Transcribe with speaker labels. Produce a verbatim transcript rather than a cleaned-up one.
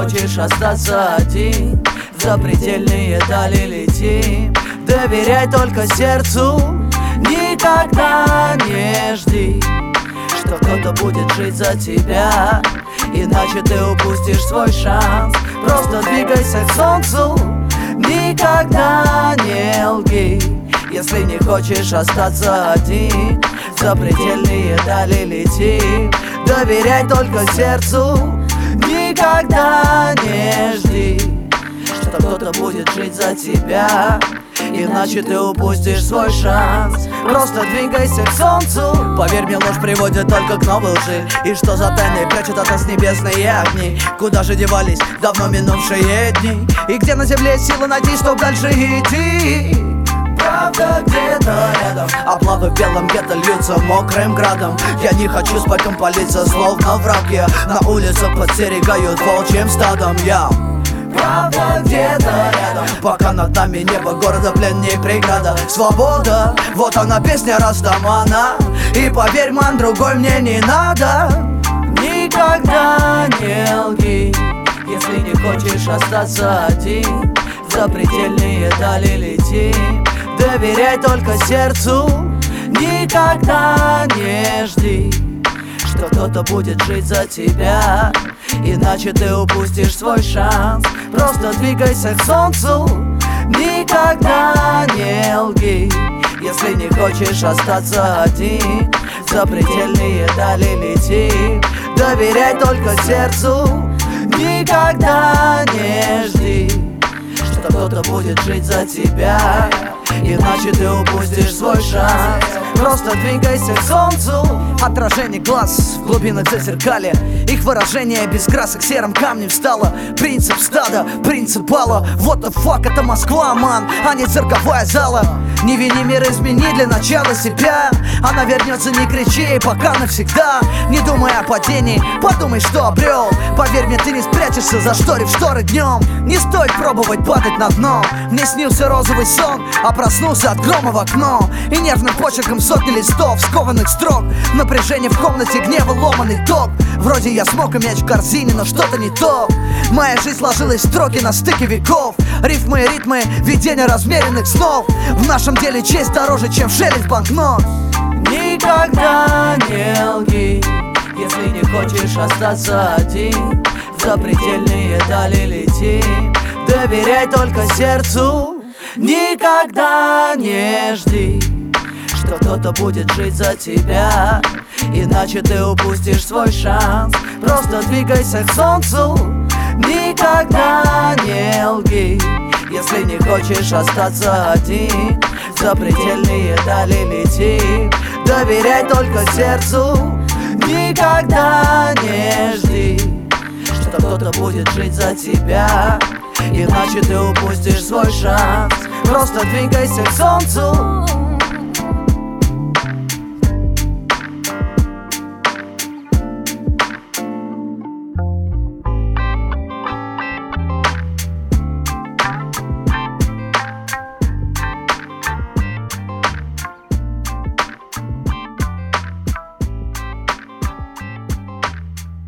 Speaker 1: хочешь остаться один, в запредельные дали лети. Доверяй только сердцу, никогда не жди, что кто-то будет жить за тебя, иначе ты упустишь свой шанс. Просто двигайся к солнцу, никогда не лги, если не хочешь остаться один, в запредельные дали лети. Доверяй только сердцу, никогда не жди, что кто-то будет жить за тебя, иначе ты упустишь свой шанс. Просто двигайся к солнцу. Поверь мне, ложь приводит только к новой лжи, и что за тайны прячут от нас небесные огни? Куда же девались давно минувшие дни? И где на земле сила найти, чтоб дальше идти? Правда где-то рядом, облавы в белом гетто льются мокрым градом. Я не хочу с потом палиться, словно враг. Я на улицах подстерегают волчьим стадом. Я правда где-то рядом, пока над нами небо города, плен не преграда. Свобода, вот она песня Растамана, и поверь, ман, другой мне не надо. Никогда не лги, если не хочешь остаться один, в запредельные дали лети. Доверяй только сердцу, никогда не жди, что кто-то будет жить за тебя, иначе ты упустишь свой шанс. Просто двигайся к солнцу, никогда не лги, если не хочешь остаться один, в запредельные дали лети. Доверяй только сердцу, никогда не жди, что кто-то будет жить за тебя, иначе ты упустишь свой шанс. Просто двигайся к солнцу. Отражение глаз в глубинах зазеркалья, их выражение без красок серым камнем встало. Принцип стада, принцип бала. What the fuck, это Москва, ман, а не цирковая зала. Не вини мир, измени для начала себя. Она вернется, не кричи, пока навсегда. Не думай о падении, подумай, что обрел. Поверь мне, ты не спрячешься за шторы в шторы днем. Не стоит пробовать падать на дно. Мне снился розовый сон, а проснулся от грома в окно. И нервным почерком сотни листов, скованных строк. Напряжение в комнате, гнева, ломаный ток. Вроде я смог и мяч в корзине, но что-то не то. Моя жизнь сложилась в строки на стыке веков. Рифмы и ритмы, видения размеренных снов. В нашем деле честь дороже, чем шелест банкнот. Никогда не лги, если не хочешь остаться один, в запредельные дали лети. Доверяй только сердцу, никогда не жди, что кто-то будет жить за тебя, иначе ты упустишь свой шанс. Просто двигайся к солнцу, никогда не лги, если не хочешь остаться один, в запредельные дали лети. Доверяй только сердцу, никогда не жди, что кто-то будет жить за тебя, иначе ты упустишь свой шанс. Просто двигайся к солнцу.